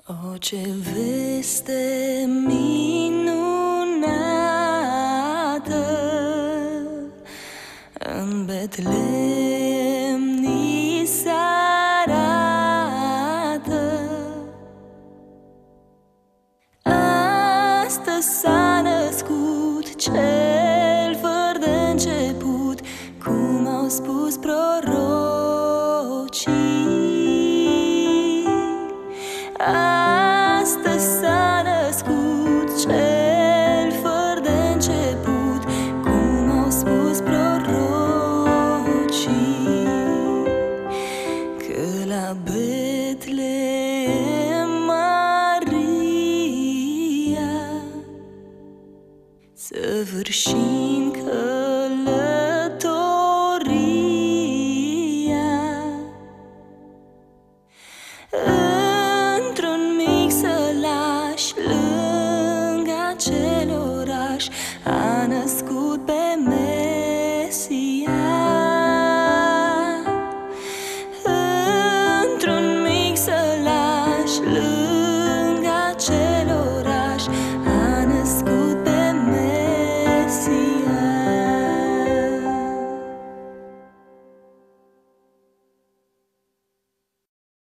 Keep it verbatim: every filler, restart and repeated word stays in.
O, ce veste minunată, în Betlehem ni se arată. Astăzi s-a născut cel fără de început, cum au spus prorocii. Astăzi s-a născut cel fără de început, cum au spus prorocii, că la Betlehem Maria săvârși